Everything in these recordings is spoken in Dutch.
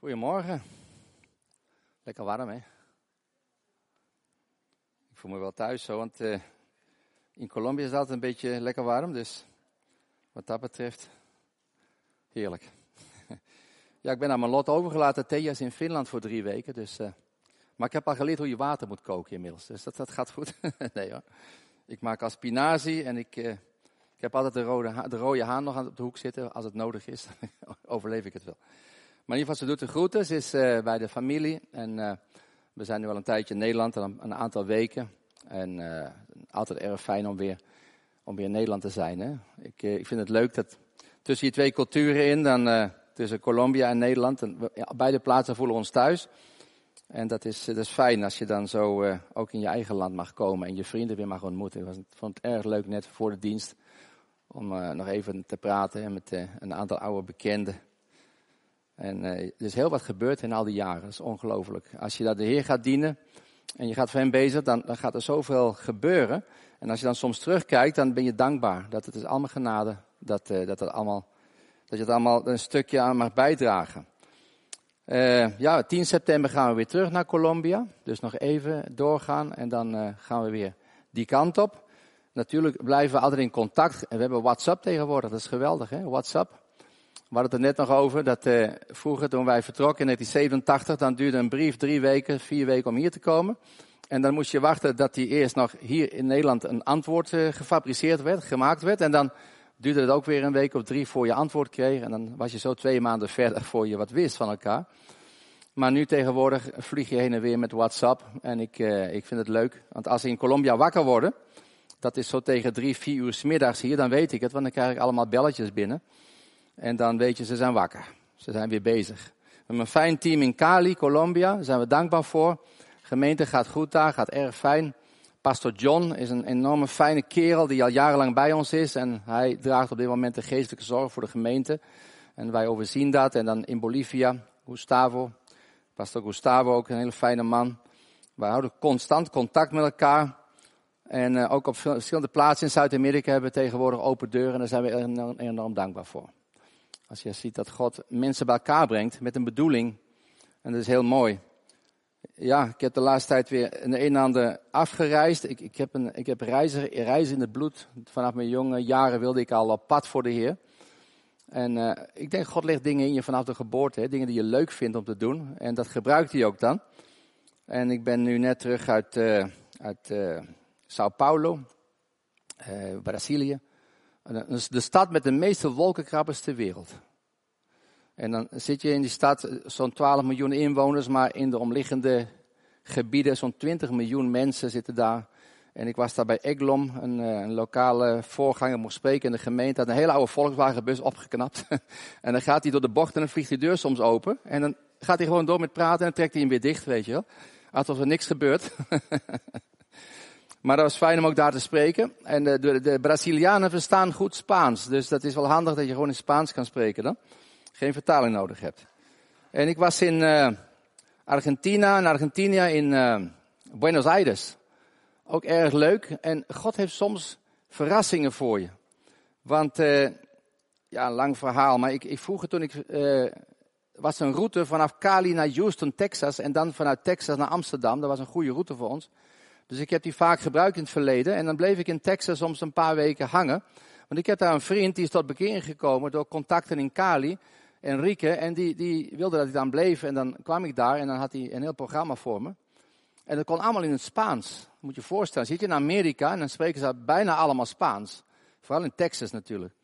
Goedemorgen. Lekker warm, hè? Ik voel me wel thuis zo, want in Colombia is het altijd een beetje lekker warm. Dus wat dat betreft, heerlijk. Ja, ik ben aan mijn lot overgelaten. Thea is in Finland voor 3 weken. Dus, maar ik heb al geleerd hoe je water moet koken inmiddels. Dus dat gaat goed. Nee hoor. Ik maak al spinazie en ik heb altijd de rode haan nog op de hoek zitten. Als het nodig is, overleef ik het wel. Maar in ieder geval, ze doet de groeten. Ze is bij de familie. En we zijn nu al een tijdje in Nederland, een aantal weken. En altijd erg fijn om weer in Nederland te zijn. Hè? Ik vind het leuk dat tussen die 2 culturen in, dan tussen Colombia en Nederland. En beide plaatsen voelen ons thuis. En dat is fijn als je dan zo ook in je eigen land mag komen en je vrienden weer mag ontmoeten. Ik vond het erg leuk net voor de dienst om nog even te praten met een aantal oude bekenden. En er is heel wat gebeurd in al die jaren. Dat is ongelooflijk. Als je daar de Heer gaat dienen en je gaat voor hem bezig, dan gaat er zoveel gebeuren. En als je dan soms terugkijkt, dan ben je dankbaar. Dat het is allemaal genade, dat je het allemaal een stukje aan mag bijdragen. 10 september gaan we weer terug naar Colombia. Dus nog even doorgaan en dan gaan we weer die kant op. Natuurlijk blijven we altijd in contact. En we hebben WhatsApp tegenwoordig, dat is geweldig hè, WhatsApp. We hadden het er net nog over, dat vroeger toen wij vertrokken in 1987, dan duurde een brief 3 weken, 4 weken om hier te komen. En dan moest je wachten dat die eerst nog hier in Nederland een antwoord gefabriceerd werd, gemaakt werd. En dan duurde het ook weer een week of 3 voor je antwoord kreeg. En dan was je zo 2 maanden verder voor je wat wist van elkaar. Maar nu tegenwoordig vlieg je heen en weer met WhatsApp. En ik vind het leuk, want als ze in Colombia wakker worden, dat is zo tegen 3, 4 uur 's middags hier, dan weet ik het, want dan krijg ik allemaal belletjes binnen. En dan weet je, ze zijn wakker. Ze zijn weer bezig. We hebben een fijn team in Cali, Colombia. Daar zijn we dankbaar voor. De gemeente gaat goed daar, gaat erg fijn. Pastor John is een enorme fijne kerel die al jarenlang bij ons is. En hij draagt op dit moment de geestelijke zorg voor de gemeente. En wij overzien dat. En dan in Bolivia, Gustavo. Pastor Gustavo, ook een hele fijne man. Wij houden constant contact met elkaar. En ook op verschillende plaatsen in Zuid-Amerika hebben we tegenwoordig open deuren. En daar zijn we enorm dankbaar voor. Als je ziet dat God mensen bij elkaar brengt met een bedoeling. En dat is heel mooi. Ja, ik heb de laatste tijd weer een en ander afgereisd. Ik heb reizen in het bloed. Vanaf mijn jonge jaren wilde ik al op pad voor de Heer. En ik denk, God legt dingen in je vanaf de geboorte. Hè, dingen die je leuk vindt om te doen. En dat gebruikt hij ook dan. En ik ben nu net terug uit Sao Paulo, Brazilië. De stad met de meeste wolkenkrabbers ter wereld. En dan zit je in die stad, zo'n 12 miljoen inwoners, maar in de omliggende gebieden, zo'n 20 miljoen mensen zitten daar. En ik was daar bij Eglom, een lokale voorganger, mocht spreken in de gemeente. Had een hele oude Volkswagenbus opgeknapt. En dan gaat hij door de bocht en dan vliegt die deur soms open. En dan gaat hij gewoon door met praten en dan trekt hij hem weer dicht, weet je wel. Alsof er niks gebeurt. Maar dat was fijn om ook daar te spreken. En de Brazilianen verstaan goed Spaans. Dus dat is wel handig dat je gewoon in Spaans kan spreken dan. Geen vertaling nodig hebt. En ik was in Argentinië in Buenos Aires. Ook erg leuk. En God heeft soms verrassingen voor je. Want, een lang verhaal. Maar ik vroeger toen was een route vanaf Cali naar Houston, Texas. En dan vanuit Texas naar Amsterdam. Dat was een goede route voor ons. Dus ik heb die vaak gebruikt in het verleden. En dan bleef ik in Texas soms een paar weken hangen. Want ik heb daar een vriend die is tot bekering gekomen door contacten in Cali. Enrique. En die wilde dat ik dan bleef. En dan kwam ik daar en dan had hij een heel programma voor me. En dat kon allemaal in het Spaans. Moet je je voorstellen. Zit je in Amerika en dan spreken ze bijna allemaal Spaans. Vooral in Texas natuurlijk.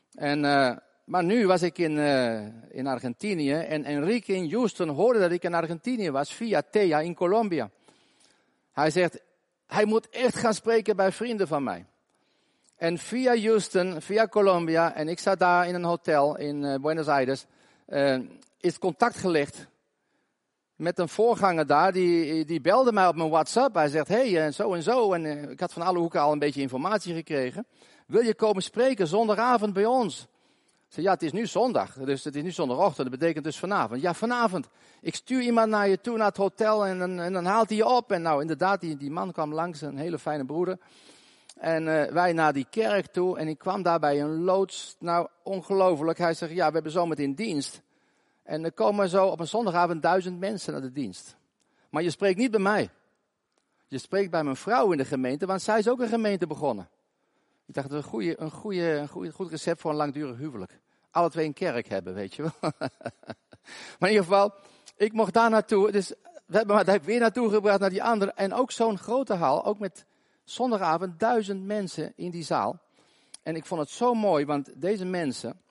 Maar nu was ik in Argentinië. En Enrique in Houston hoorde dat ik in Argentinië was via Thea in Colombia. Hij zegt, hij moet echt gaan spreken bij vrienden van mij. En via Houston, via Colombia, en ik zat daar in een hotel in Buenos Aires, is contact gelegd met een voorganger daar, die belde mij op mijn WhatsApp. Hij zegt, hey, zo en zo, en ik had van alle hoeken al een beetje informatie gekregen. Wil je komen spreken zondagavond bij ons? Ik zei, ja, het is nu zondag, dus het is nu zondagochtend, dat betekent dus vanavond. Ja, vanavond. Ik stuur iemand naar je toe, naar het hotel, en dan haalt hij je op. En nou, inderdaad, die man kwam langs, een hele fijne broeder. En wij naar die kerk toe, en ik kwam daar bij een loods. Nou, ongelooflijk. Hij zegt, ja, we hebben zometeen dienst. En er komen zo op een zondagavond 1000 mensen naar de dienst. Maar je spreekt niet bij mij. Je spreekt bij mijn vrouw in de gemeente, want zij is ook een gemeente begonnen. Ik dacht, een goed recept voor een langdurig huwelijk. Alle twee een kerk hebben, weet je wel. Maar in ieder geval, ik mocht daar naartoe. Dus we hebben me daar weer naartoe gebracht naar die andere. En ook zo'n grote haal, ook met zondagavond 1000 mensen in die zaal. En ik vond het zo mooi, want deze mensen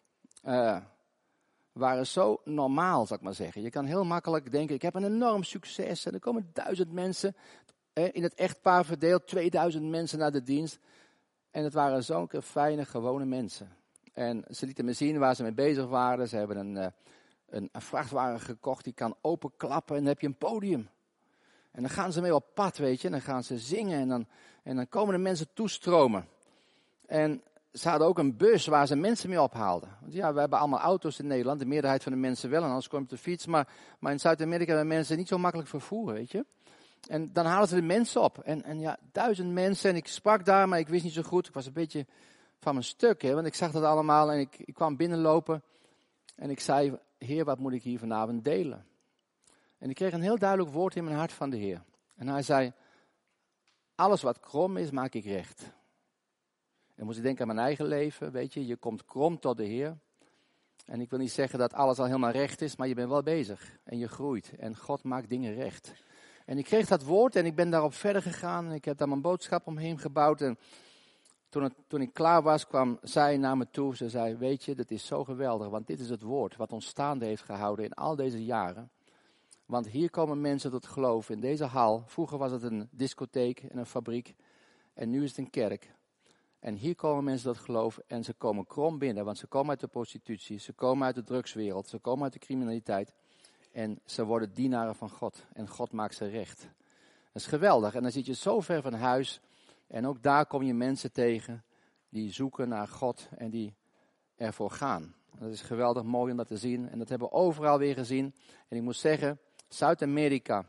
waren zo normaal, zal ik maar zeggen. Je kan heel makkelijk denken, ik heb een enorm succes. En er komen 1000 mensen, in het echtpaar verdeeld, 2000 mensen naar de dienst. En het waren zulke fijne, gewone mensen. En ze lieten me zien waar ze mee bezig waren. Ze hebben een vrachtwagen gekocht, die kan openklappen en dan heb je een podium. En dan gaan ze mee op pad, weet je. En dan gaan ze zingen en dan komen de mensen toestromen. En ze hadden ook een bus waar ze mensen mee ophaalden. Want ja, we hebben allemaal auto's in Nederland. De meerderheid van de mensen wel, en anders kom je op de fiets. Maar in Zuid-Amerika hebben mensen niet zo makkelijk vervoer, weet je. En dan halen ze de mensen op. En ja, 1000 mensen. En ik sprak daar, maar ik wist niet zo goed. Ik was een beetje van mijn stuk, hè, want ik zag dat allemaal. En ik kwam binnenlopen. En ik zei, Heer, wat moet ik hier vanavond delen? En ik kreeg een heel duidelijk woord in mijn hart van de Heer. En hij zei, alles wat krom is, maak ik recht. En moest ik denken aan mijn eigen leven, weet je. Je komt krom tot de Heer. En ik wil niet zeggen dat alles al helemaal recht is, maar je bent wel bezig. En je groeit. En God maakt dingen recht. En ik kreeg dat woord en ik ben daarop verder gegaan. En ik heb daar mijn boodschap omheen gebouwd. En toen ik klaar was, kwam zij naar me toe. Ze zei, weet je, dit is zo geweldig. Want dit is het woord wat ons staande heeft gehouden in al deze jaren. Want hier komen mensen tot geloof in deze hal. Vroeger was het een discotheek en een fabriek. En nu is het een kerk. En hier komen mensen tot geloof en ze komen krom binnen. Want ze komen uit de prostitutie, ze komen uit de drugswereld, ze komen uit de criminaliteit. En ze worden dienaren van God. En God maakt ze recht. Dat is geweldig. En dan zit je zo ver van huis. En ook daar kom je mensen tegen die zoeken naar God en die ervoor gaan. Dat is geweldig mooi om dat te zien. En dat hebben we overal weer gezien. En ik moet zeggen, Zuid-Amerika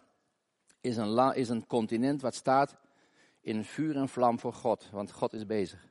is een continent wat staat in vuur en vlam voor God. Want God is bezig.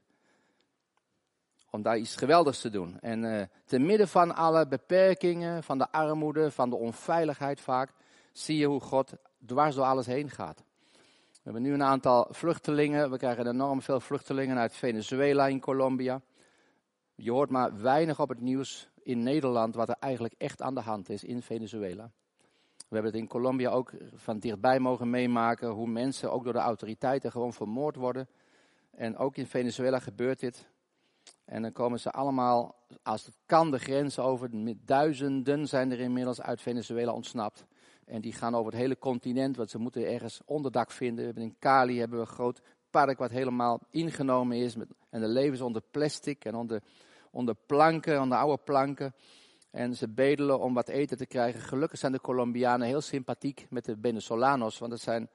Om daar iets geweldigs te doen. En te midden van alle beperkingen, van de armoede, van de onveiligheid vaak, zie je hoe God dwars door alles heen gaat. We hebben nu een aantal vluchtelingen. We krijgen enorm veel vluchtelingen uit Venezuela in Colombia. Je hoort maar weinig op het nieuws in Nederland wat er eigenlijk echt aan de hand is in Venezuela. We hebben het in Colombia ook van dichtbij mogen meemaken hoe mensen ook door de autoriteiten gewoon vermoord worden. En ook in Venezuela gebeurt dit. En dan komen ze allemaal, als het kan, de grens over. Duizenden zijn er inmiddels uit Venezuela ontsnapt. En die gaan over het hele continent, want ze moeten ergens onderdak vinden. We hebben in Cali hebben we een groot park wat helemaal ingenomen is. En de leven is onder plastic en onder planken, onder oude planken. En ze bedelen om wat eten te krijgen. Gelukkig zijn de Colombianen heel sympathiek met de Venezolanos, want dat zijn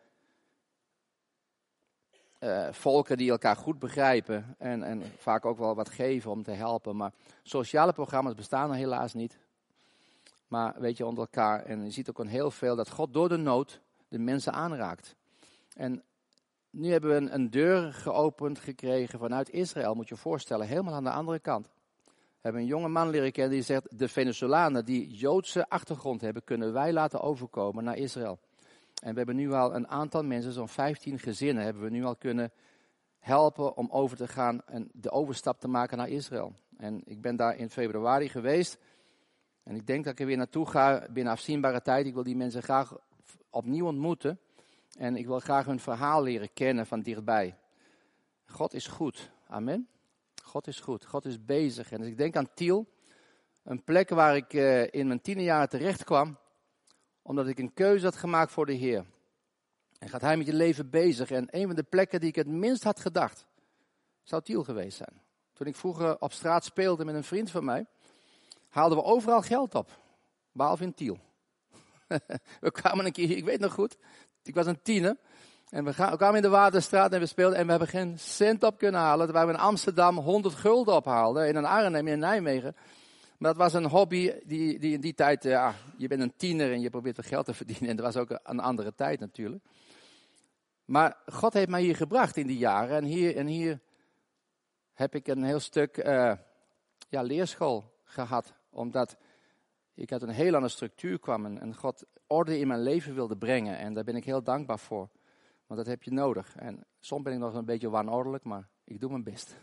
volken die elkaar goed begrijpen en vaak ook wel wat geven om te helpen. Maar sociale programma's bestaan er helaas niet. Maar weet je, onder elkaar. En je ziet ook heel veel dat God door de nood de mensen aanraakt. En nu hebben we een deur geopend gekregen vanuit Israël, moet je je voorstellen, helemaal aan de andere kant. We hebben een jonge man leren kennen die zegt, de Venezolanen die Joodse achtergrond hebben, kunnen wij laten overkomen naar Israël. En we hebben nu al een aantal mensen, zo'n 15 gezinnen, hebben we nu al kunnen helpen om over te gaan en de overstap te maken naar Israël. En ik ben daar in februari geweest. En ik denk dat ik er weer naartoe ga binnen afzienbare tijd. Ik wil die mensen graag opnieuw ontmoeten. En ik wil graag hun verhaal leren kennen van dichtbij. God is goed. Amen. God is goed. God is bezig. En als ik denk aan Tiel, een plek waar ik in mijn tienerjaren terecht kwam, omdat ik een keuze had gemaakt voor de Heer. En gaat hij met je leven bezig. En een van de plekken die ik het minst had gedacht, zou Tiel geweest zijn. Toen ik vroeger op straat speelde met een vriend van mij, haalden we overal geld op. Behalve in Tiel. We kwamen een keer, ik weet nog goed, ik was een tiener. En we kwamen in de Waterstraat en we speelden en we hebben geen cent op kunnen halen. Terwijl we in Amsterdam 100 gulden ophaalden. En in Arnhem, in Nijmegen. Maar dat was een hobby die in die tijd, je bent een tiener en je probeert er geld te verdienen. En dat was ook een andere tijd natuurlijk. Maar God heeft mij hier gebracht in die jaren. En hier heb ik een heel stuk leerschool gehad. Omdat ik uit een heel andere structuur kwam en God orde in mijn leven wilde brengen. En daar ben ik heel dankbaar voor. Want dat heb je nodig. En soms ben ik nog een beetje wanordelijk, maar ik doe mijn best.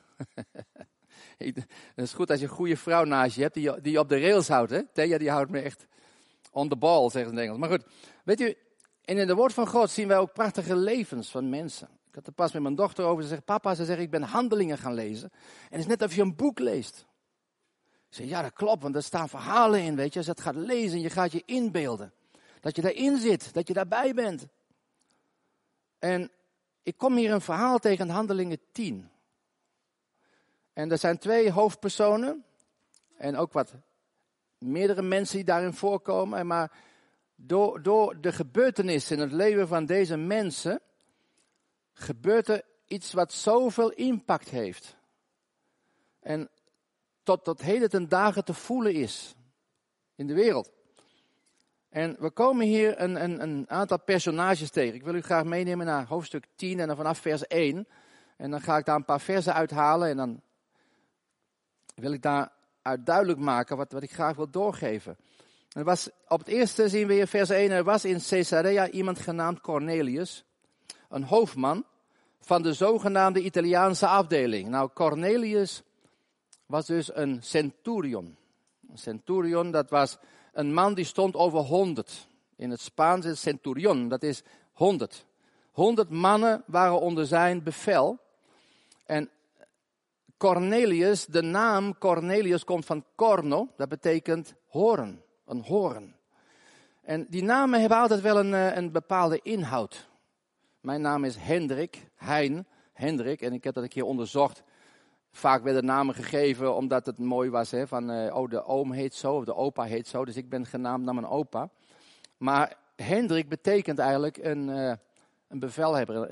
Het is goed als je een goede vrouw naast je hebt die je op de rails houdt. Hè? Thea die houdt me echt on the ball, zeggen ze in het Engels. Maar goed, weet u, en in het woord van God zien wij ook prachtige levens van mensen. Ik had er pas met mijn dochter over. Ze zegt, papa, ze zegt, ik ben Handelingen gaan lezen. En het is net alsof je een boek leest. Ik zeg, ja, dat klopt, want er staan verhalen in, weet je. Als je het gaat lezen, je gaat je inbeelden. Dat je daarin zit, dat je daarbij bent. En ik kom hier een verhaal tegen in Handelingen 10. En er zijn 2 hoofdpersonen. En ook wat meerdere mensen die daarin voorkomen. Maar door de gebeurtenissen in het leven van deze mensen gebeurt er iets wat zoveel impact heeft. En tot heden ten dagen te voelen is in de wereld. En we komen hier een aantal personages tegen. Ik wil u graag meenemen naar hoofdstuk 10 en dan vanaf vers 1. En dan ga ik daar een paar versen uithalen en dan wil ik daaruit duidelijk maken wat ik graag wil doorgeven. Op het eerste zien we in vers 1, er was in Caesarea iemand genaamd Cornelius, een hoofdman van de zogenaamde Italiaanse afdeling. Nou, Cornelius was dus een centurion. Een centurion, dat was een man die stond over 100. In het Spaans is centurion, dat is 100. 100 mannen waren onder zijn bevel. En Cornelius, de naam Cornelius komt van corno, dat betekent hoorn, een hoorn. En die namen hebben altijd wel een bepaalde inhoud. Mijn naam is Hendrik, en ik heb dat een keer onderzocht. Vaak werden namen gegeven omdat het mooi was, hè, van de oom heet zo, of de opa heet zo, dus ik ben genaamd naar mijn opa. Maar Hendrik betekent eigenlijk een bevelhebber,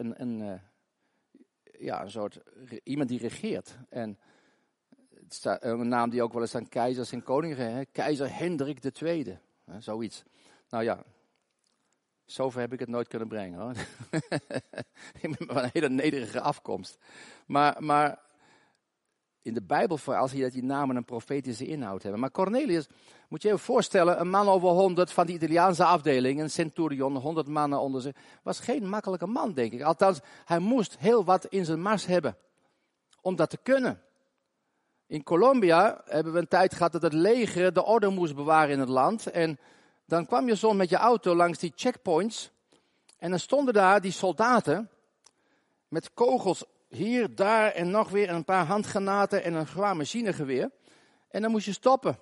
een soort iemand die regeert. En het staat een naam die ook wel eens aan keizers en koningen, hè, keizer Hendrik II, hè, zoiets. Nou ja, zover heb ik het nooit kunnen brengen, hoor. Ik ben van een hele nederige afkomst. Maar in de Bijbel vooral zie je dat die namen een profetische inhoud hebben. Maar Cornelius, moet je je voorstellen, een man over 100 van die Italiaanse afdeling, een centurion, 100 mannen onder zich, was geen makkelijke man, denk ik. Althans, hij moest heel wat in zijn mars hebben om dat te kunnen. In Colombia hebben we een tijd gehad dat het leger de orde moest bewaren in het land. En dan kwam je soms met je auto langs die checkpoints. En dan stonden daar die soldaten met kogels hier, daar en nog weer een paar handgranaten en een zwaar machinegeweer. En dan moest je stoppen.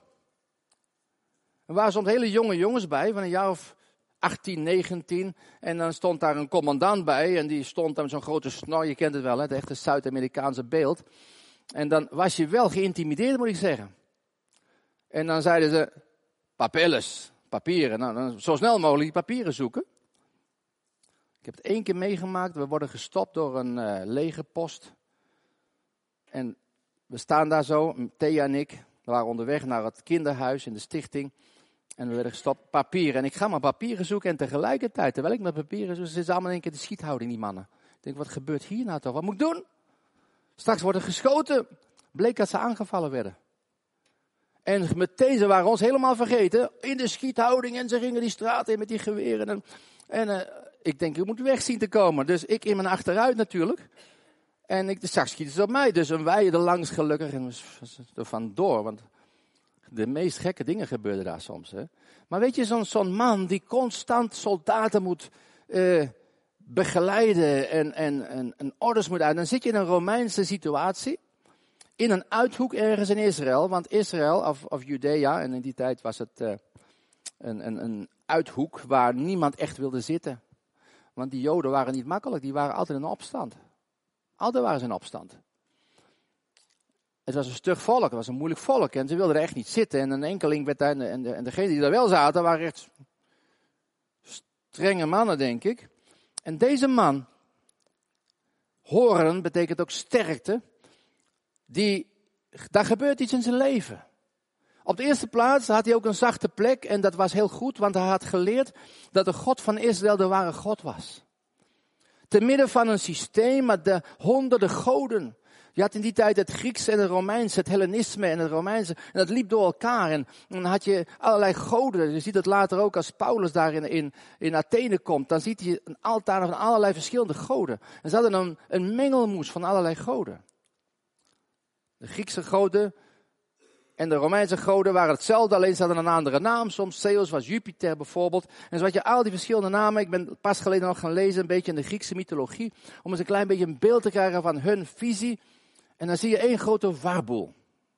Er waren soms hele jonge jongens bij, van een jaar of 18, 19. En dan stond daar een commandant bij en die stond daar met zo'n grote snor. Je kent het wel, hè, het echte Zuid-Amerikaanse beeld. En dan was je wel geïntimideerd, moet ik zeggen. En dan zeiden ze, papieren. Nou, dan zo snel mogelijk die papieren zoeken. Ik heb het 1 keer meegemaakt. We worden gestopt door een legerpost. En we staan daar zo, Thea en ik. We waren onderweg naar het kinderhuis in de stichting. En we werden gestopt, papieren. En ik ga maar papieren zoeken. En tegelijkertijd, terwijl ik met papieren zoek, zitten ze allemaal in één keer de schiethouding, die mannen. Ik denk, wat gebeurt hier nou toch? Wat moet ik doen? Straks worden geschoten. Bleek dat ze aangevallen werden. En meteen, ze waren ons helemaal vergeten. In de schiethouding. En ze gingen die straat in met die geweren. En ik denk, ik moet weg zien te komen. Dus ik in mijn achteruit natuurlijk. En straks schieten ze op mij. Dus een wij er langs gelukkig. En er vandoor. Want de meest gekke dingen gebeurden daar soms. Hè. Maar weet je, zo'n man die constant soldaten moet begeleiden. En orders moet uit. Dan zit je in een Romeinse situatie. In een uithoek ergens in Israël. Want Israël, of Judea, en in die tijd was het een uithoek waar niemand echt wilde zitten. Want die Joden waren niet makkelijk, die waren altijd in opstand. Altijd waren ze in opstand. Het was een stug volk, het was een moeilijk volk en ze wilden er echt niet zitten. En een enkeling werd daar, en degenen die er wel zaten, waren echt strenge mannen, denk ik. En deze man, horen betekent ook sterkte, daar gebeurt iets in zijn leven. Op de eerste plaats had hij ook een zachte plek en dat was heel goed, want hij had geleerd dat de God van Israël de ware God was. Te midden van een systeem met de honderden goden. Je had in die tijd het Grieks en het Romeinse, het Hellenisme en het Romeinse. En dat liep door elkaar. En dan had je allerlei goden. Je ziet het later ook als Paulus daar in Athene komt. Dan ziet hij een altaar van allerlei verschillende goden. En ze hadden een mengelmoes van allerlei goden. De Griekse goden en de Romeinse goden waren hetzelfde, alleen ze hadden een andere naam. Soms Zeus was Jupiter bijvoorbeeld. En zo had je al die verschillende namen. Ik ben pas geleden nog gaan lezen, een beetje in de Griekse mythologie. Om eens een klein beetje een beeld te krijgen van hun visie. En dan zie je één grote warboel.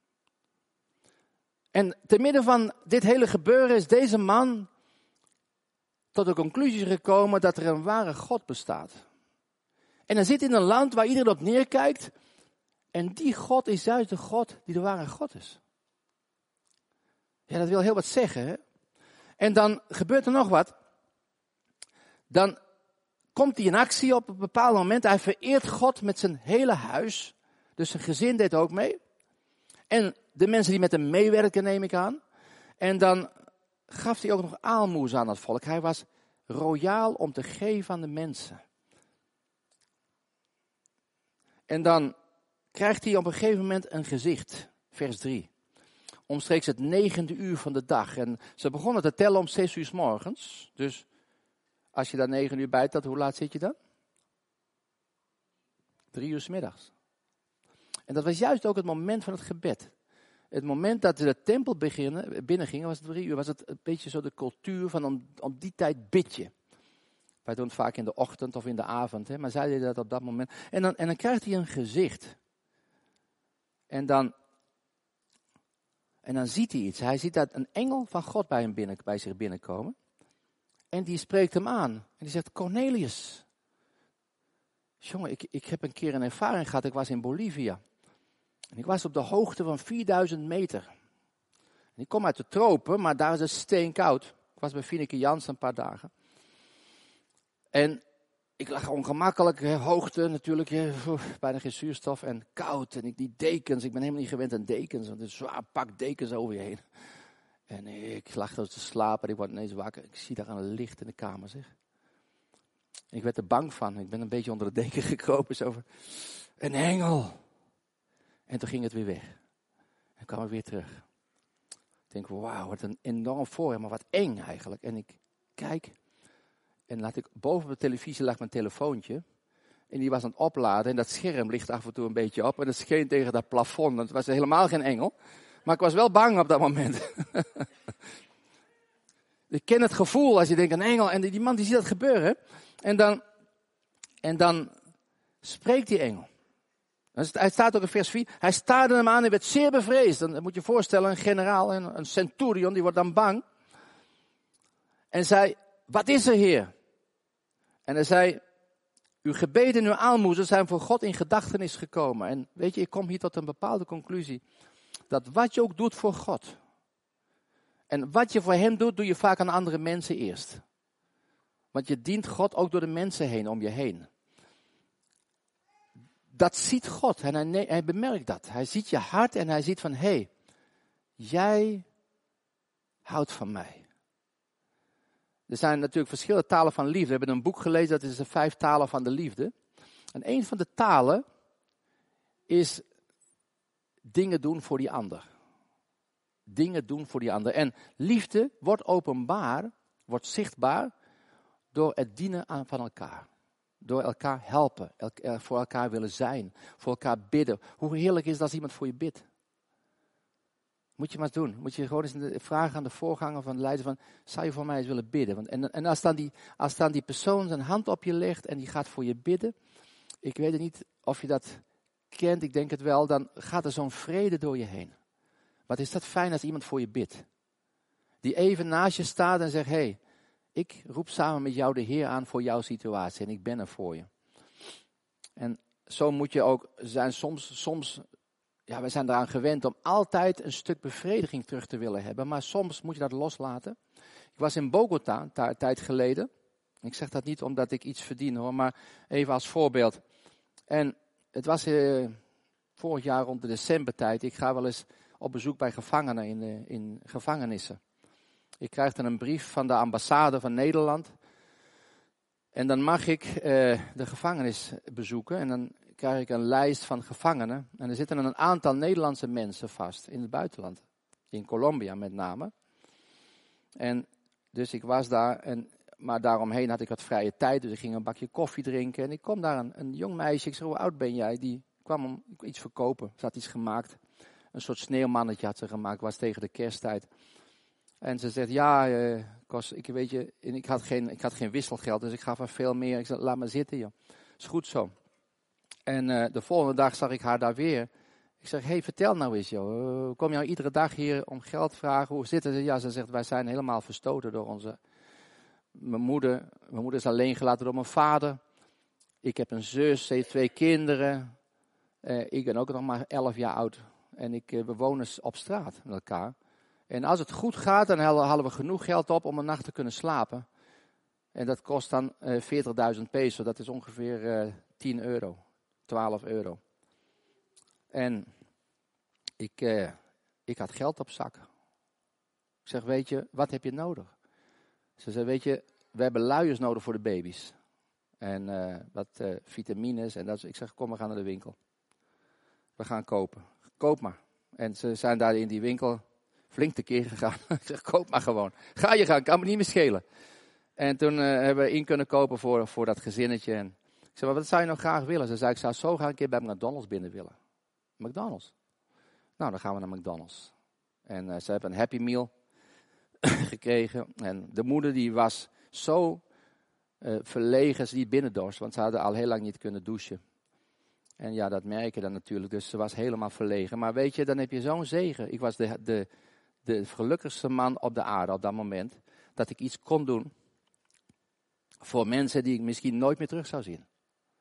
En te midden van dit hele gebeuren is deze man tot de conclusie gekomen dat er een ware God bestaat. En hij zit in een land waar iedereen op neerkijkt. En die God is juist de God die de ware God is. Ja, dat wil heel wat zeggen, hè? En dan gebeurt er nog wat. Dan komt hij in actie op een bepaald moment. Hij vereert God met zijn hele huis. Dus zijn gezin deed ook mee. En de mensen die met hem meewerken, neem ik aan. En dan gaf hij ook nog aalmoes aan het volk. Hij was royaal om te geven aan de mensen. En dan krijgt hij op een gegeven moment een gezicht. Vers 3. Omstreeks het 9e uur van de dag. En ze begonnen te tellen om 6 uur 's morgens. Dus als je daar 9 uur bij telt, hoe laat zit je dan? 3 uur 's middags. En dat was juist ook het moment van het gebed. Het moment dat ze de tempel binnengingen, was het 3 uur. Was het een beetje zo de cultuur van om die tijd bid je. Wij doen het vaak in de ochtend of in de avond. Hè? Maar zij deden dat op dat moment. En dan krijgt hij een gezicht. En dan ziet hij iets. Hij ziet dat een engel van God bij zich binnenkomen. En die spreekt hem aan. En die zegt, Cornelius. Jongen, ik heb een keer een ervaring gehad. Ik was in Bolivia. En ik was op de hoogte van 4000 meter. En ik kom uit de tropen, maar daar is het steenkoud. Ik was bij Fineke Jans een paar dagen. En ik lag ongemakkelijk, hoogte natuurlijk, bijna geen zuurstof en koud. En die dekens, ik ben helemaal niet gewend aan dekens, want een zwaar pak dekens over je heen. En ik lag zo te slapen en ik word ineens wakker. Ik zie daar een licht in de kamer, zeg. Ik werd er bang van, ik ben een beetje onder de deken gekropen, zo van, een engel. En toen ging het weer weg. En kwam ik weer terug. Ik denk, wauw, wat een enorm voorrecht, maar wat eng eigenlijk. En ik kijk. En boven de televisie lag mijn telefoontje. En die was aan het opladen. En dat scherm ligt af en toe een beetje op. En dat scheen tegen dat plafond. Want het was helemaal geen engel. Maar ik was wel bang op dat moment. Ik ken het gevoel als je denkt een engel. En die man die ziet dat gebeuren. En dan spreekt die engel. Hij staat ook in vers 4. Hij staarde hem aan en werd zeer bevreesd. Dan moet je je voorstellen, een generaal, een centurion, die wordt dan bang. En zei, wat is er, Heer? En hij zei, uw gebeden en uw aalmoezen zijn voor God in gedachtenis gekomen. En weet je, ik kom hier tot een bepaalde conclusie. Dat wat je ook doet voor God. En wat je voor hem doet, doe je vaak aan andere mensen eerst. Want je dient God ook door de mensen heen, om je heen. Dat ziet God en hij bemerkt dat. Hij ziet je hart en hij ziet van, hé, jij houdt van mij. Er zijn natuurlijk verschillende talen van liefde. We hebben een boek gelezen, dat is de 5 talen van de liefde. En een van de talen is dingen doen voor die ander. Dingen doen voor die ander. En liefde wordt openbaar, wordt zichtbaar door het dienen van elkaar. Door elkaar helpen, voor elkaar willen zijn, voor elkaar bidden. Hoe heerlijk is het als iemand voor je bidt? Moet je maar eens doen. Moet je gewoon eens vragen aan de voorganger van de leider van, zou je voor mij eens willen bidden? En als dan die persoon zijn hand op je legt en die gaat voor je bidden. Ik weet niet of je dat kent, ik denk het wel. Dan gaat er zo'n vrede door je heen. Wat is dat fijn als iemand voor je bidt. Die even naast je staat en zegt, hé, ik roep samen met jou de Heer aan voor jouw situatie en ik ben er voor je. En zo moet je ook zijn soms, ja, wij zijn eraan gewend om altijd een stuk bevrediging terug te willen hebben. Maar soms moet je dat loslaten. Ik was in Bogota een tijd geleden. Ik zeg dat niet omdat ik iets verdien hoor, maar even als voorbeeld. En het was vorig jaar rond de decembertijd. Ik ga wel eens op bezoek bij gevangenen in gevangenissen. Ik krijg dan een brief van de ambassade van Nederland. En dan mag ik de gevangenis bezoeken. En dan krijg ik een lijst van gevangenen. En er zitten een aantal Nederlandse mensen vast in het buitenland. In Colombia met name. En dus ik was daar, maar daaromheen had ik wat vrije tijd. Dus ik ging een bakje koffie drinken. En ik kom daar een jong meisje. Ik zeg, hoe oud ben jij? Die kwam om iets verkopen. Ze had iets gemaakt. Een soort sneeuwmannetje had ze gemaakt. Was tegen de kersttijd. En ze zegt, ja, ik had geen wisselgeld. Dus ik gaf haar veel meer. Ik zei, laat maar zitten, joh. Is goed zo. En de volgende dag zag ik haar daar weer. Ik zeg, hey, vertel nou eens, joh. Kom jou iedere dag hier om geld vragen? Hoe zit het? Ja, ze zegt, wij zijn helemaal verstoten door mijn moeder is alleen gelaten door mijn vader. Ik heb een zus, ze heeft 2 kinderen. Ik ben ook nog maar 11 jaar oud. En we wonen op straat met elkaar. En als het goed gaat, dan halen we genoeg geld op om een nacht te kunnen slapen. En dat kost dan 40.000 peso. Dat is ongeveer 10 euro, 12 euro. En ik had geld op zak. Ik zeg, weet je, wat heb je nodig? Ze zei, weet je, we hebben luiers nodig voor de baby's. En wat vitamines en dat. Ik zeg, kom, we gaan naar de winkel. We gaan kopen. Koop maar. En ze zijn daar in die winkel flink tekeer gegaan. Ik zeg, koop maar gewoon. Ga je gaan, kan me niet meer schelen. En toen hebben we in kunnen kopen voor dat gezinnetje. En ik zei, maar wat zou je nou graag willen? Ze zei, ik zou zo graag een keer bij McDonald's binnen willen. McDonald's? Nou, dan gaan we naar McDonald's. En ze hebben een Happy Meal gekregen. En de moeder die was zo verlegen, ze niet binnendorst. Want ze hadden al heel lang niet kunnen douchen. En ja, dat merk je dan natuurlijk. Dus ze was helemaal verlegen. Maar weet je, dan heb je zo'n zegen. Ik was de gelukkigste man op de aarde op dat moment. Dat ik iets kon doen voor mensen die ik misschien nooit meer terug zou zien.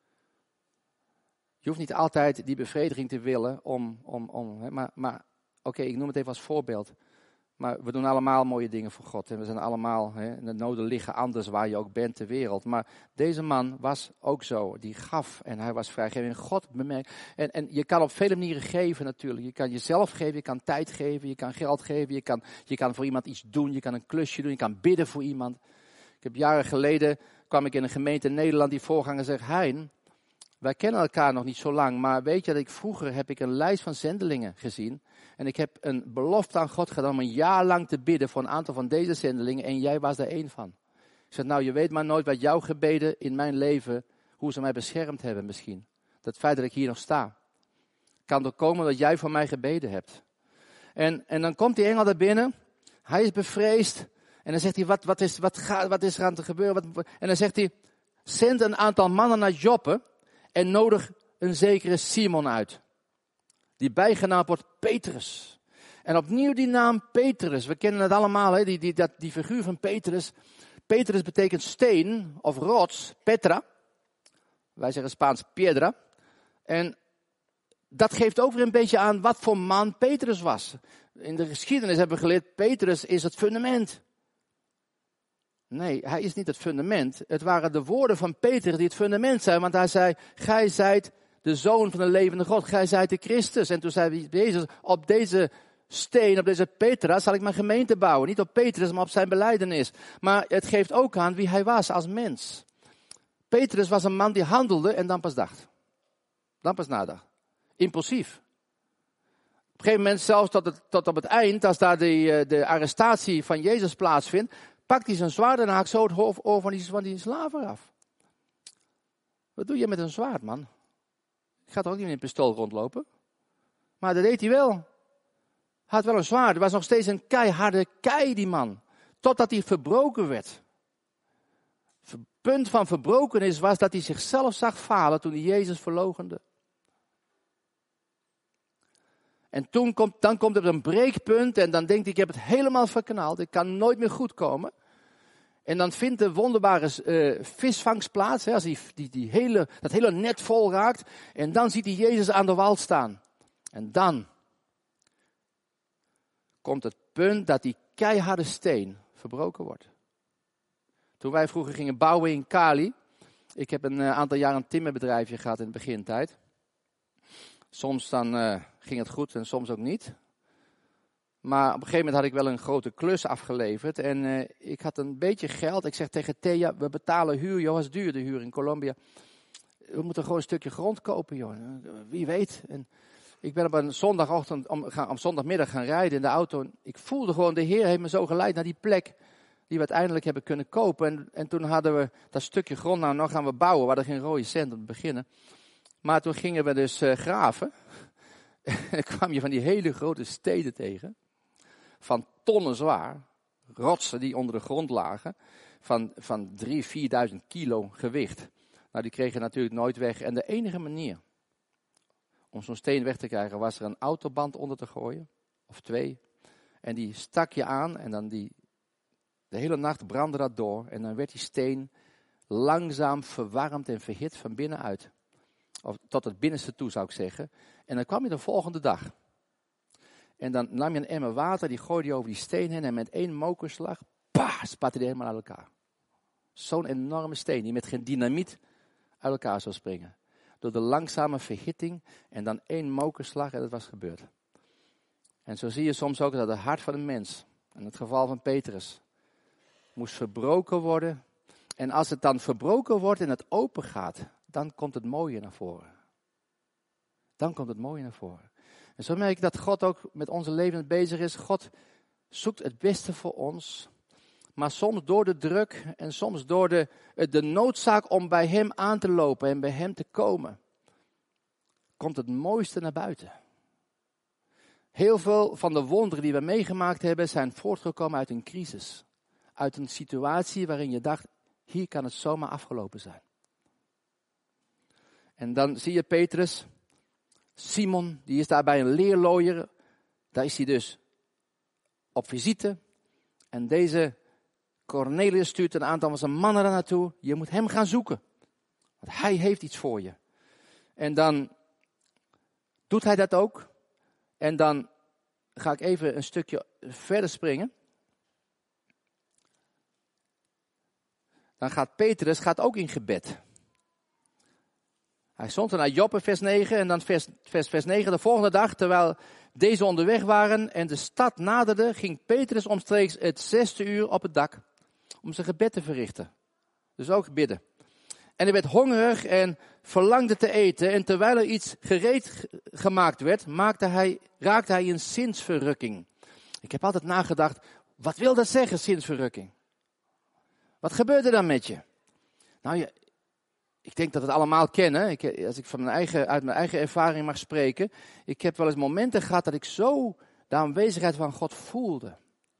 Je hoeft niet altijd die bevrediging te willen maar oké, ik noem het even als voorbeeld. Maar we doen allemaal mooie dingen voor God. En we zijn allemaal, de noden liggen anders waar je ook bent ter wereld. Maar deze man was ook zo. Die gaf en hij was vrijgevend. God bemerkt. En je kan op vele manieren geven natuurlijk. Je kan jezelf geven, je kan tijd geven, je kan geld geven. Je kan voor iemand iets doen, je kan een klusje doen, je kan bidden voor iemand. Ik heb jaren geleden, kwam ik in een gemeente in Nederland, die voorganger zegt, Hein, wij kennen elkaar nog niet zo lang, maar weet je dat vroeger heb ik een lijst van zendelingen gezien. En ik heb een belofte aan God gedaan om een jaar lang te bidden voor een aantal van deze zendelingen. En jij was er één van. Ik zeg, nou je weet maar nooit wat jouw gebeden in mijn leven, hoe ze mij beschermd hebben misschien. Dat feit dat ik hier nog sta. Kan er komen dat jij voor mij gebeden hebt. En dan komt die engel daar binnen. Hij is bevreesd. En dan zegt hij, wat is er aan te gebeuren? En dan zegt hij, zend een aantal mannen naar Joppe en nodig een zekere Simon uit. Die bijgenaamd wordt Petrus. En opnieuw die naam Petrus. We kennen het allemaal, hè? Die figuur van Petrus. Petrus betekent steen of rots, Petra. Wij zeggen Spaans piedra. En dat geeft ook weer een beetje aan wat voor man Petrus was. In de geschiedenis hebben we geleerd, Petrus is het fundament. Nee, hij is niet het fundament. Het waren de woorden van Petrus die het fundament zijn. Want hij zei, gij zijt de zoon van de levende God. Gij zijt de Christus. En toen zei Jezus, op deze steen, op deze Petra, zal ik mijn gemeente bouwen. Niet op Petrus, maar op zijn belijdenis. Maar het geeft ook aan wie hij was als mens. Petrus was een man die handelde en dan pas dacht. Dan pas nadacht. Impulsief. Op een gegeven moment, zelfs tot op het eind, als daar de arrestatie van Jezus plaatsvindt, pakt hij zijn zwaard en haakt zo het hoofd over van die slaven af. Wat doe je met een zwaard, man? Ik ga toch ook niet met een pistool rondlopen? Maar dat deed hij wel. Hij had wel een zwaard. Er was nog steeds een keiharde kei, die man. Totdat hij verbroken werd. Het punt van verbrokenis was dat hij zichzelf zag falen toen hij Jezus verloochende. En dan komt er een breekpunt en dan denkt hij, ik heb het helemaal verkanaald. Ik kan nooit meer goed komen. En dan vindt de wonderbare visvangst plaats, hè, als dat hele net vol raakt. En dan ziet hij Jezus aan de wal staan. En dan komt het punt dat die keiharde steen verbroken wordt. Toen wij vroeger gingen bouwen in Cali. Ik heb een aantal jaar een timmerbedrijfje gehad in de begintijd. Soms dan ging het goed en soms ook niet. Maar op een gegeven moment had ik wel een grote klus afgeleverd. En ik had een beetje geld. Ik zeg tegen Thea, we betalen huur. Joh, is duur de huur in Colombia. we moeten gewoon een stukje grond kopen, joh. Wie weet. En ik ben op een zondagochtend, om zondagmiddag gaan rijden in de auto. En ik voelde gewoon, de Heer heeft me zo geleid naar die plek die we uiteindelijk hebben kunnen kopen. En toen hadden we dat stukje grond, nou gaan we bouwen. We hadden geen rode cent om te beginnen. Maar toen gingen we dus graven. En dan kwam je van die hele grote steden tegen. Van tonnen zwaar. Rotsen die onder de grond lagen. Van 3.000, 4.000 kilo gewicht. Nou, die kregen natuurlijk nooit weg. En de enige manier om zo'n steen weg te krijgen, was er een autoband onder te gooien. Of 2. En die stak je aan en dan de hele nacht brandde dat door. En dan werd die steen langzaam verwarmd en verhit van binnenuit. Of tot het binnenste toe, zou ik zeggen. En dan kwam je de volgende dag. En dan nam je een emmer water, die gooide je over die steen heen. En met 1 mokerslag, spatte die helemaal uit elkaar. Zo'n enorme steen die met geen dynamiet uit elkaar zou springen. Door de langzame verhitting en dan 1 mokerslag en dat was gebeurd. En zo zie je soms ook dat het hart van een mens, in het geval van Petrus, moest verbroken worden. En als het dan verbroken wordt en het open gaat, dan komt het mooie naar voren. Dan komt het mooie naar voren. En zo merk ik dat God ook met onze leven bezig is. God zoekt het beste voor ons. Maar soms door de druk en soms door de noodzaak om bij hem aan te lopen en bij hem te komen, komt het mooiste naar buiten. Heel veel van de wonderen die we meegemaakt hebben zijn voortgekomen uit een crisis. Uit een situatie waarin je dacht, hier kan het zomaar afgelopen zijn. En dan zie je Petrus, Simon, die is daar bij een leerlooier. Daar is hij dus op visite. En deze Cornelius stuurt een aantal van zijn mannen daar naartoe. Je moet hem gaan zoeken. Want hij heeft iets voor je. En dan doet hij dat ook. En dan ga ik even een stukje verder springen. Dan gaat Petrus ook in gebed. Hij stond er naar Joppe, vers 9. En dan vers 9, de volgende dag, terwijl deze onderweg waren en de stad naderde, ging Petrus omstreeks het 6e uur op het dak om zijn gebed te verrichten. Dus ook bidden. En hij werd hongerig en verlangde te eten. En terwijl er iets gereed gemaakt werd, raakte hij in zinsverrukking. Ik heb altijd nagedacht, wat wil dat zeggen, zinsverrukking? Wat gebeurt er dan met je? Nou, ik denk dat we het allemaal kennen. Als ik uit mijn eigen ervaring mag spreken. Ik heb wel eens momenten gehad dat ik zo de aanwezigheid van God voelde.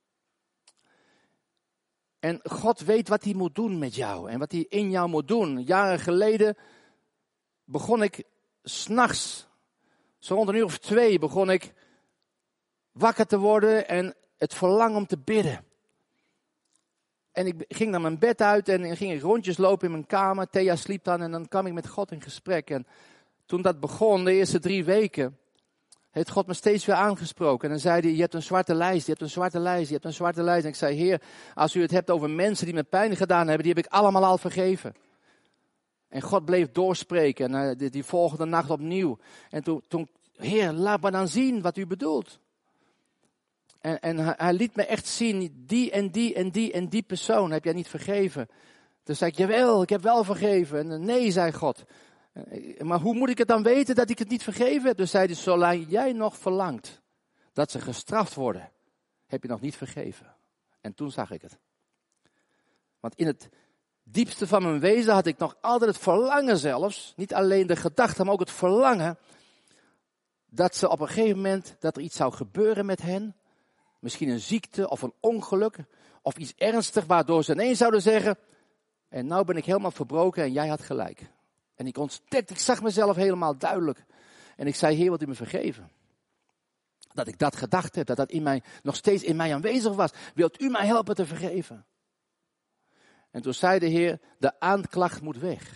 En God weet wat hij moet doen met jou. En wat hij in jou moet doen. Jaren geleden begon ik 's nachts, zo rond 1 uur of 2, begon ik wakker te worden en het verlangen om te bidden. En ik ging naar mijn bed uit en ging ik rondjes lopen in mijn kamer. Thea sliep dan en dan kwam ik met God in gesprek. En toen dat begon, de eerste 3 weken, heeft God me steeds weer aangesproken. En dan zei hij, je hebt een zwarte lijst, je hebt een zwarte lijst, je hebt een zwarte lijst. En ik zei, Heer, als u het hebt over mensen die me pijn gedaan hebben, die heb ik allemaal al vergeven. En God bleef doorspreken en die volgende nacht opnieuw. En toen, Heer, laat me dan zien wat u bedoelt. En hij liet me echt zien, die en die en die en die persoon heb jij niet vergeven. Toen zei ik, jawel, ik heb wel vergeven. En nee, zei God. Maar hoe moet ik het dan weten dat ik het niet vergeven heb? Dus zei hij, zolang jij nog verlangt dat ze gestraft worden, heb je nog niet vergeven. En toen zag ik het. Want in het diepste van mijn wezen had ik nog altijd het verlangen zelfs, niet alleen de gedachte, maar ook het verlangen, dat ze op een gegeven moment, dat er iets zou gebeuren met hen. Misschien een ziekte of een ongeluk of iets ernstigs, waardoor ze ineens zouden zeggen, en nou ben ik helemaal verbroken en jij had gelijk. En ik zag mezelf helemaal duidelijk. En ik zei, Heer, wilt u me vergeven? Dat ik dat gedacht heb, dat dat nog steeds in mij aanwezig was. Wilt u mij helpen te vergeven? En toen zei de Heer, de aanklacht moet weg.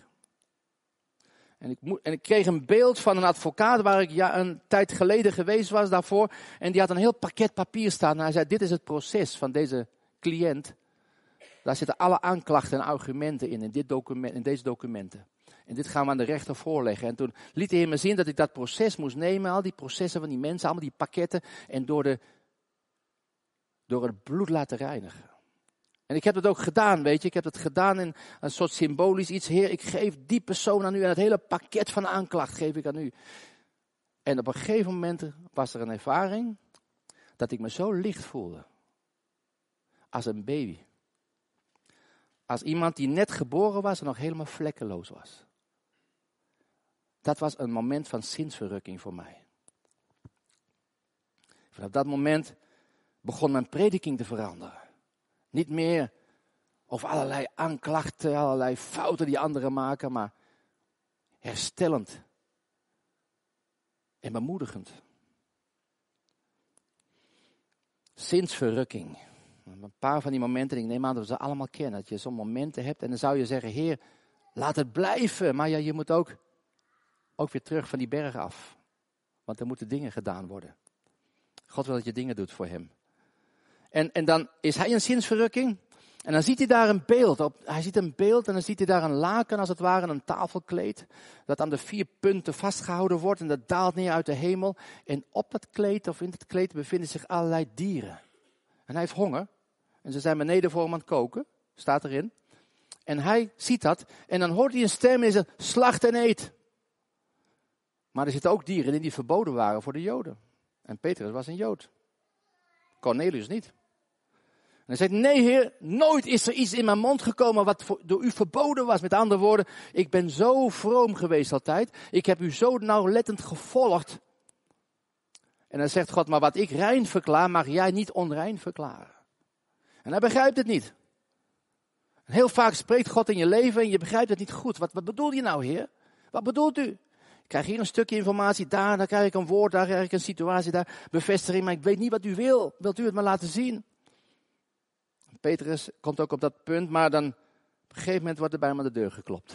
En ik kreeg een beeld van een advocaat waar ik een tijd geleden geweest was daarvoor. En die had een heel pakket papier staan. En hij zei, dit is het proces van deze cliënt. Daar zitten alle aanklachten en argumenten in deze documenten. En dit gaan we aan de rechter voorleggen. En toen liet de Heer me zien dat ik dat proces moest nemen. Al die processen van die mensen, allemaal die pakketten. En door het bloed laten reinigen. En ik heb het ook gedaan, weet je. Ik heb het gedaan in een soort symbolisch iets. Heer, ik geef die persoon aan u en het hele pakket van aanklacht geef ik aan u. En op een gegeven moment was er een ervaring dat ik me zo licht voelde. Als een baby. Als iemand die net geboren was en nog helemaal vlekkeloos was. Dat was een moment van zinsverrukking voor mij. Vanaf dat moment begon mijn prediking te veranderen. Niet meer over allerlei aanklachten, allerlei fouten die anderen maken, maar herstellend en bemoedigend. Zinsverrukking. Een paar van die momenten, ik neem aan dat we ze allemaal kennen. Dat je zo'n momenten hebt en dan zou je zeggen, Heer, laat het blijven. Maar ja, je moet ook weer terug van die berg af. Want er moeten dingen gedaan worden. God wil dat je dingen doet voor hem. En dan is hij een zinsverrukking. En dan ziet hij daar een beeld op. Hij ziet een beeld en dan ziet hij daar een laken, als het ware, een tafelkleed. Dat aan de 4 punten vastgehouden wordt en dat daalt neer uit de hemel. En op dat kleed, of in het kleed, bevinden zich allerlei dieren. En hij heeft honger. En ze zijn beneden voor hem aan het koken. Staat erin. En hij ziet dat. En dan hoort hij een stem en hij zegt, slacht en eet. Maar er zitten ook dieren in die verboden waren voor de Joden. En Petrus was een Jood. Cornelius niet. En hij zegt, nee Heer, nooit is er iets in mijn mond gekomen wat door u verboden was. Met andere woorden, ik ben zo vroom geweest altijd. Ik heb u zo nauwlettend gevolgd. En dan zegt God, maar wat ik rein verklaar, mag jij niet onrein verklaren. En hij begrijpt het niet. En heel vaak spreekt God in je leven en je begrijpt het niet goed. Wat bedoel je nou, Heer? Wat bedoelt u? Ik krijg hier een stukje informatie, daar krijg ik een woord, daar krijg ik een situatie, daar bevestiging. Maar ik weet niet wat u wil. Wilt u het me laten zien? Petrus komt ook op dat punt, maar dan op een gegeven moment wordt er bij hem aan de deur geklopt.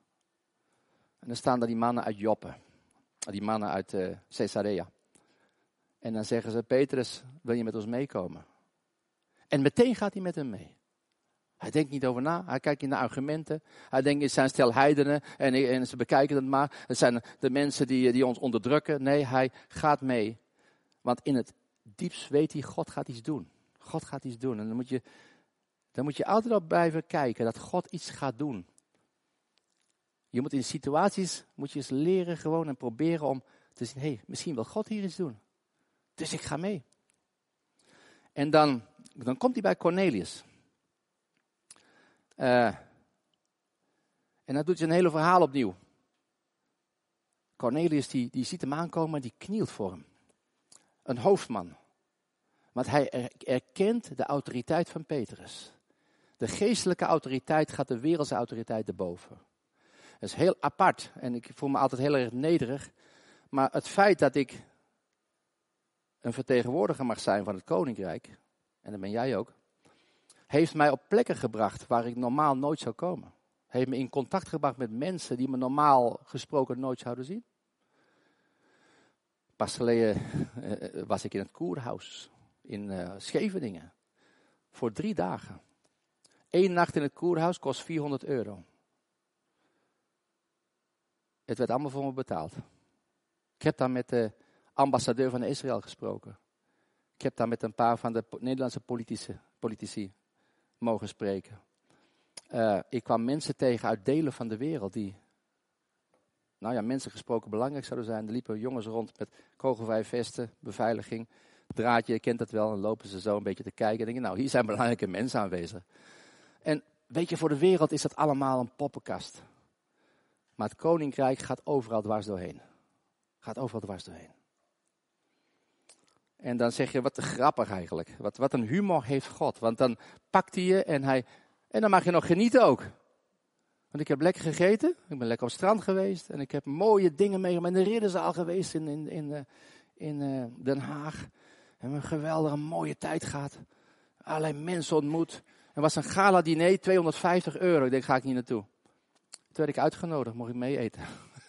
En dan staan er die mannen uit Joppe. Die mannen uit Caesarea. En dan zeggen ze, Petrus, wil je met ons meekomen? En meteen gaat hij met hem mee. Hij denkt niet over na, hij kijkt niet naar argumenten. Hij denkt, het zijn stel heidenen en ze bekijken het maar. Het zijn de mensen die ons onderdrukken. Nee, hij gaat mee. Want in het diepst weet hij, God gaat iets doen. God gaat iets doen. En dan moet je altijd op blijven kijken dat God iets gaat doen. Je moet in situaties, moet je eens leren gewoon en proberen om te zien, hey, misschien wil God hier iets doen. Dus ik ga mee. En dan komt hij bij Cornelius. En dan doet hij een hele verhaal opnieuw. Cornelius die ziet hem aankomen en die knielt voor hem. Een hoofdman. Want hij erkent de autoriteit van Petrus. De geestelijke autoriteit gaat de wereldse autoriteit erboven. Dat is heel apart en ik voel me altijd heel erg nederig. Maar het feit dat ik een vertegenwoordiger mag zijn van het koninkrijk, en dat ben jij ook, heeft mij op plekken gebracht waar ik normaal nooit zou komen. Heeft me in contact gebracht met mensen die me normaal gesproken nooit zouden zien. Pas geleden was ik in het Koerhuis in Scheveningen. Voor 3 dagen. 1 nacht in het Koerhuis kost €400. Het werd allemaal voor me betaald. Ik heb daar met de ambassadeur van Israël gesproken. Ik heb daar met een paar van de Nederlandse politici mogen spreken. Ik kwam mensen tegen uit delen van de wereld die, mensen gesproken belangrijk zouden zijn. Er liepen jongens rond met kogelvrij vesten, beveiliging, draadje, je kent dat wel. Dan lopen ze zo een beetje te kijken en denken, hier zijn belangrijke mensen aanwezig. En weet je, voor de wereld is dat allemaal een poppenkast. Maar het koninkrijk gaat overal dwars doorheen. Gaat overal dwars doorheen. En dan zeg je, wat te grappig eigenlijk. Wat een humor heeft God. Want dan pakt hij je en dan mag je nog genieten ook. Want ik heb lekker gegeten. Ik ben lekker op het strand geweest. En ik heb mooie dingen meegemaakt. In de ridderzaal geweest in Den Haag. En een geweldige mooie tijd gehad. Allerlei mensen ontmoet. Er was een gala-diner, €250. Ik denk, ga ik niet naartoe. Toen werd ik uitgenodigd, mocht ik mee eten.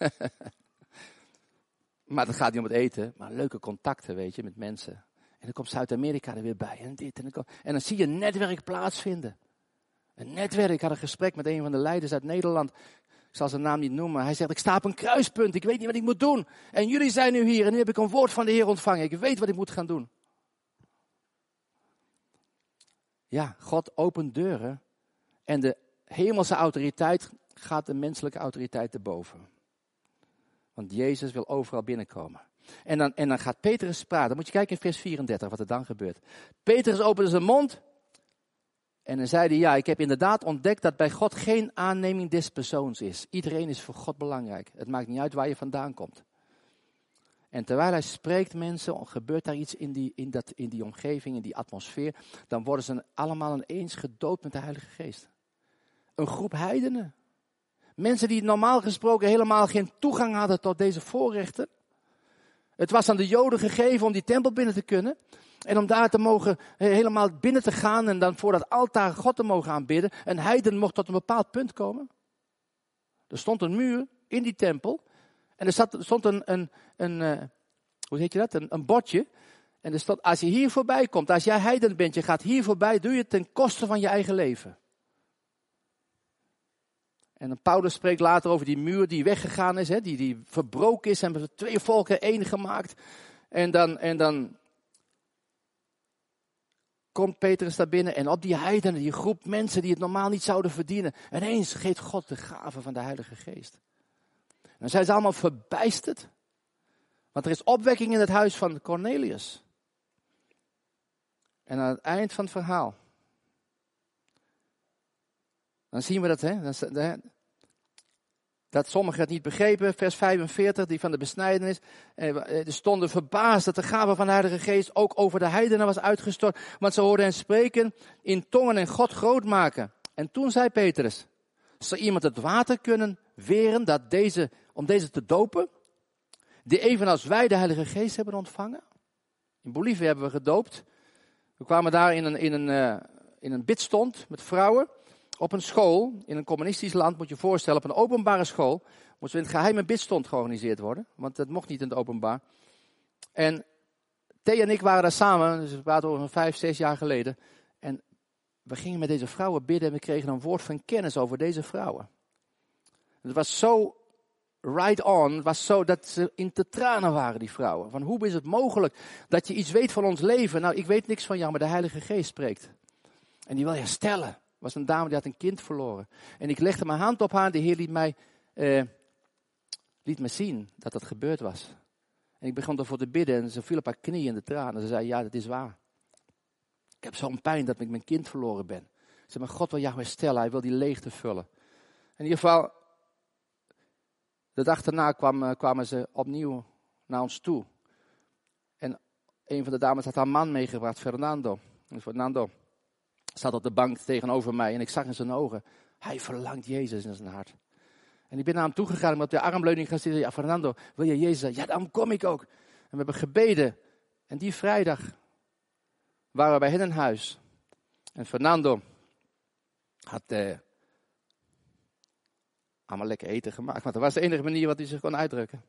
Maar het gaat niet om het eten, maar leuke contacten, weet je, met mensen. En dan komt Zuid-Amerika er weer bij. En dit en dan zie je een netwerk plaatsvinden. Een netwerk. Ik had een gesprek met een van de leiders uit Nederland. Ik zal zijn naam niet noemen. Hij zegt, ik sta op een kruispunt. Ik weet niet wat ik moet doen. En jullie zijn nu hier en nu heb ik een woord van de Heer ontvangen. Ik weet wat ik moet gaan doen. Ja, God opent deuren en de hemelse autoriteit gaat de menselijke autoriteit erboven. Want Jezus wil overal binnenkomen. En dan gaat Petrus praten. Dan moet je kijken in vers 34 wat er dan gebeurt. Petrus opende zijn mond. En dan zei hij, ja, ik heb inderdaad ontdekt dat bij God geen aanneming des persoons is. Iedereen is voor God belangrijk. Het maakt niet uit waar je vandaan komt. En terwijl hij spreekt mensen, gebeurt daar iets in die omgeving, in die atmosfeer. Dan worden ze allemaal ineens gedoopt met de Heilige Geest. Een groep heidenen. Mensen die normaal gesproken helemaal geen toegang hadden tot deze voorrechten. Het was aan de Joden gegeven om die tempel binnen te kunnen. En om daar te mogen, helemaal binnen te gaan en dan voor dat altaar God te mogen aanbidden. Een heiden mocht tot een bepaald punt komen. Er stond een muur in die tempel. En er stond hoe heet je dat? Een bordje. En er stond, als je hier voorbij komt, als jij heiden bent, je gaat hier voorbij, doe je het ten koste van je eigen leven. En Paulus spreekt later over die muur die weggegaan is, hè, die verbroken is en hebben twee volken één gemaakt. En dan komt Petrus daar binnen en op die heidenen, die groep mensen die het normaal niet zouden verdienen. Ineens geeft God de gave van de Heilige Geest. En dan zijn ze allemaal verbijsterd. Want er is opwekking in het huis van Cornelius. En aan het eind van het verhaal, dan zien we dat, dat sommigen het niet begrepen. Vers 45, die van de besnijdenis. Er stonden verbaasd dat de gave van de Heilige Geest ook over de heidenen was uitgestort. Want ze hoorden hen spreken in tongen en God groot maken. En toen zei Petrus, zou iemand het water kunnen weren om deze te dopen? Die evenals wij de Heilige Geest hebben ontvangen. In Bolivia hebben we gedoopt. We kwamen daar in een bidstond met vrouwen. Op een school, in een communistisch land, moet je je voorstellen, op een openbare school, moest in het geheim een bidstond georganiseerd worden. Want dat mocht niet in het openbaar. En Thea en ik waren daar samen, dus we praten over 5, 6 jaar geleden. En we gingen met deze vrouwen bidden en we kregen een woord van kennis over deze vrouwen. Het was zo right on, het was zo dat ze in de tranen waren, die vrouwen. Van hoe is het mogelijk dat je iets weet van ons leven? Nou, ik weet niks van jou, maar de Heilige Geest spreekt. En die wil herstellen. Er was een dame die had een kind verloren. En ik legde mijn hand op haar. De Heer liet me zien dat dat gebeurd was. En ik begon ervoor te bidden. En ze viel op haar knieën in de tranen. Ze zei, ja, dat is waar. Ik heb zo'n pijn dat ik mijn kind verloren ben. Ze zei, maar God wil jou herstellen. Hij wil die leegte vullen. In ieder geval, de dag daarna kwamen ze opnieuw naar ons toe. En een van de dames had haar man meegebracht, Fernando. En Fernando zat op de bank tegenover mij en ik zag in zijn ogen, hij verlangt Jezus in zijn hart. En ik ben naar hem toegegaan en op de armleuning gaan zitten. Ja, Fernando, wil je Jezus? Ja, dan kom ik ook. En we hebben gebeden. En die vrijdag waren we bij hen in huis. En Fernando had allemaal lekker eten gemaakt. Want dat was de enige manier wat hij zich kon uitdrukken.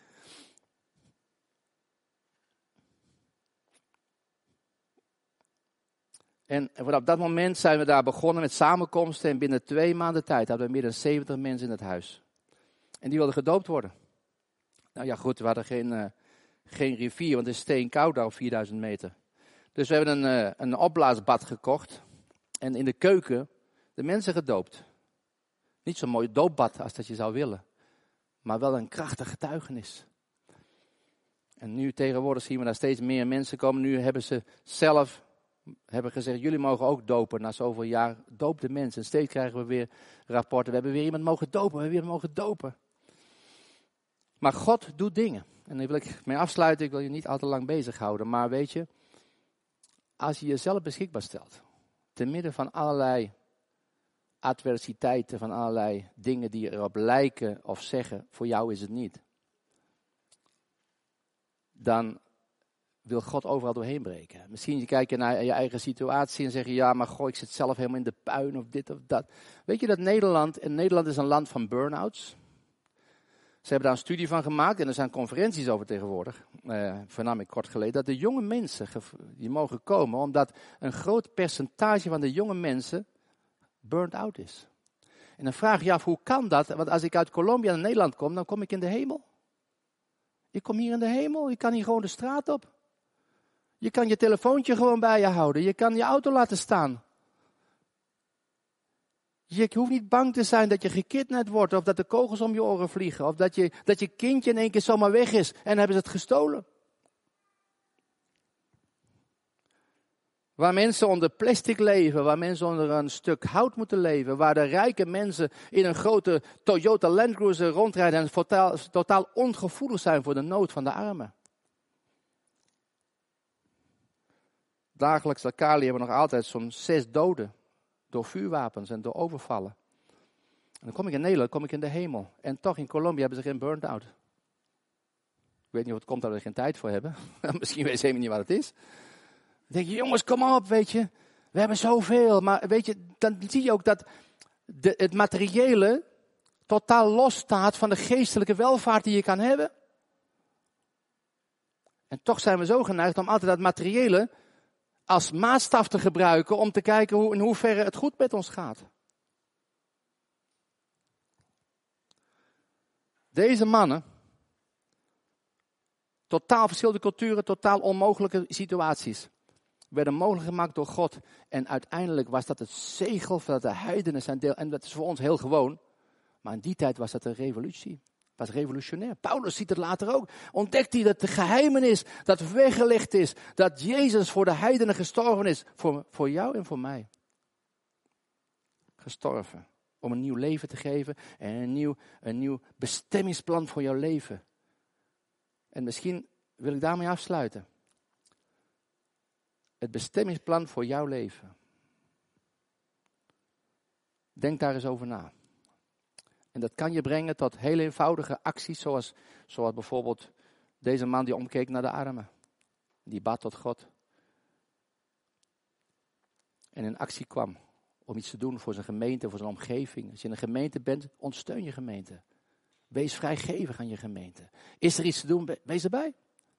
En vanaf dat moment zijn we daar begonnen met samenkomsten. En binnen 2 maanden tijd hadden we meer dan 70 mensen in het huis. En die wilden gedoopt worden. Nou ja, goed, we hadden geen rivier, want het is steenkoud daar op 4000 meter. Dus we hebben een opblaasbad gekocht. En in de keuken de mensen gedoopt. Niet zo'n mooi doopbad als dat je zou willen. Maar wel een krachtig getuigenis. En nu tegenwoordig zien we daar steeds meer mensen komen. Nu hebben ze zelf gezegd, jullie mogen ook dopen. Na zoveel jaar doop de mensen. En steeds krijgen we weer rapporten. We hebben weer iemand mogen dopen. We hebben weer mogen dopen. Maar God doet dingen. En daar wil ik mee afsluiten. Ik wil je niet al te lang bezighouden. Maar weet je, als je jezelf beschikbaar stelt. Te midden van allerlei adversiteiten, van allerlei dingen die erop lijken of zeggen, voor jou is het niet. Dan wil God overal doorheen breken. Misschien kijk je naar je eigen situatie en zeg je, ja, maar goh, ik zit zelf helemaal in de puin of dit of dat. Weet je dat Nederland is een land van burn-outs. Ze hebben daar een studie van gemaakt en er zijn conferenties over tegenwoordig, vernam ik kort geleden, dat de jonge mensen die mogen komen, omdat een groot percentage van de jonge mensen burnt out is. En dan vraag je je af, hoe kan dat? Want als ik uit Colombia naar Nederland kom, dan kom ik in de hemel. Ik kom hier in de hemel, je kan hier gewoon de straat op. Je kan je telefoontje gewoon bij je houden, je kan je auto laten staan. Je hoeft niet bang te zijn dat je gekidnapt wordt, of dat de kogels om je oren vliegen, of dat je kindje in één keer zomaar weg is en hebben ze het gestolen. Waar mensen onder plastic leven, waar mensen onder een stuk hout moeten leven, waar de rijke mensen in een grote Toyota Land Cruiser rondrijden en totaal ongevoelig zijn voor de nood van de armen. Dagelijks Kali hebben we nog altijd zo'n 6 doden door vuurwapens en door overvallen. En dan kom ik in Nederland, kom ik in de hemel. En toch in Colombia hebben ze geen burn-out. Ik weet niet of het komt dat we er geen tijd voor hebben. Misschien weet ze helemaal niet wat het is. Dan denk je, jongens, kom op, weet je. We hebben zoveel. Maar weet je, dan zie je ook dat het materiële totaal los staat van de geestelijke welvaart die je kan hebben. En toch zijn we zo geneigd om altijd dat materiële als maatstaf te gebruiken om te kijken in hoeverre het goed met ons gaat. Deze mannen, totaal verschillende culturen, totaal onmogelijke situaties, werden mogelijk gemaakt door God. En uiteindelijk was dat het zegel van de heidenen zijn deel. En dat is voor ons heel gewoon. Maar in die tijd was dat een revolutie. Was revolutionair. Paulus ziet het later ook. Ontdekt hij dat de geheimenis, dat weggelegd is, dat Jezus voor de heidenen gestorven is. Voor jou en voor mij. Gestorven. Om een nieuw leven te geven en een nieuw bestemmingsplan voor jouw leven. En misschien wil ik daarmee afsluiten. Het bestemmingsplan voor jouw leven. Denk daar eens over na. En dat kan je brengen tot heel eenvoudige acties, zoals bijvoorbeeld deze man die omkeek naar de armen. Die bad tot God. En in actie kwam om iets te doen voor zijn gemeente, voor zijn omgeving. Als je in een gemeente bent, ondersteun je gemeente. Wees vrijgevig aan je gemeente. Is er iets te doen, wees erbij.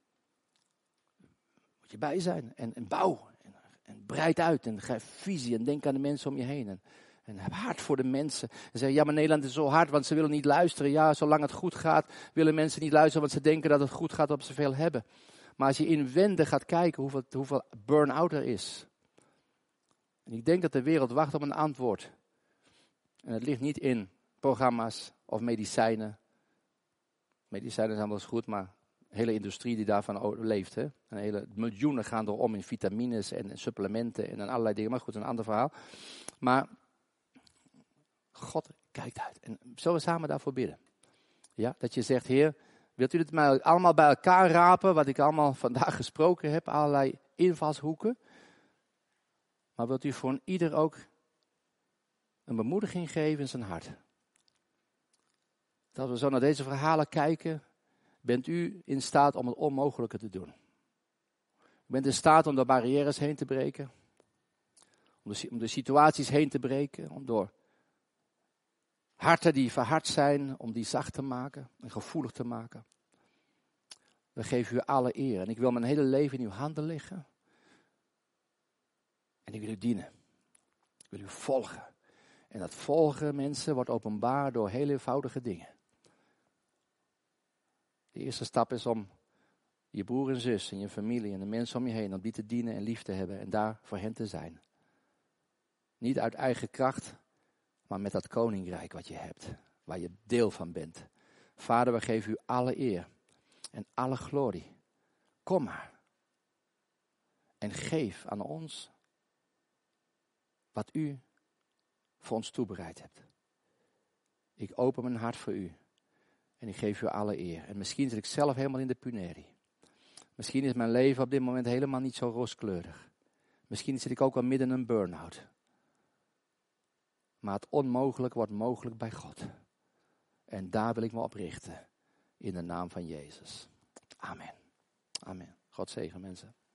Moet je bij zijn en bouw. En breid uit en geef visie en denk aan de mensen om je heen. En heb hart voor de mensen. En zeg, ja, maar Nederland is zo hard, want ze willen niet luisteren. Ja, zolang het goed gaat, willen mensen niet luisteren, want ze denken dat het goed gaat, omdat ze veel hebben. Maar als je inwendig gaat kijken hoeveel burn-out er is. En ik denk dat de wereld wacht op een antwoord. En het ligt niet in programma's of medicijnen. Medicijnen zijn wel eens goed, maar de hele industrie die daarvan leeft. Hè? En hele miljoenen gaan erom in vitamines en supplementen en allerlei dingen. Maar goed, een ander verhaal. Maar God kijkt uit. En zullen we samen daarvoor bidden? Ja, dat je zegt, Heer, wilt u het maar allemaal bij elkaar rapen, wat ik allemaal vandaag gesproken heb, allerlei invalshoeken. Maar wilt u voor ieder ook een bemoediging geven in zijn hart. Dat we zo naar deze verhalen kijken, bent u in staat om het onmogelijke te doen. U bent in staat om door barrières heen te breken, om de situaties heen te breken, om door harten die verhard zijn, om die zacht te maken en gevoelig te maken. We geven u alle eer. En ik wil mijn hele leven in uw handen leggen. En ik wil u dienen. Ik wil u volgen. En dat volgen, mensen, wordt openbaar door heel eenvoudige dingen. De eerste stap is om je broer en zus en je familie en de mensen om je heen, om die te dienen en lief te hebben en daar voor hen te zijn. Niet uit eigen kracht, maar met dat koninkrijk wat je hebt, waar je deel van bent. Vader, we geven u alle eer en alle glorie. Kom maar en geef aan ons wat u voor ons toebereid hebt. Ik open mijn hart voor u en ik geef u alle eer. En misschien zit ik zelf helemaal in de punerie. Misschien is mijn leven op dit moment helemaal niet zo rooskleurig. Misschien zit ik ook wel midden in een burn-out. Maar het onmogelijk wordt mogelijk bij God. En daar wil ik me op richten. In de naam van Jezus. Amen. Amen. God zegen mensen.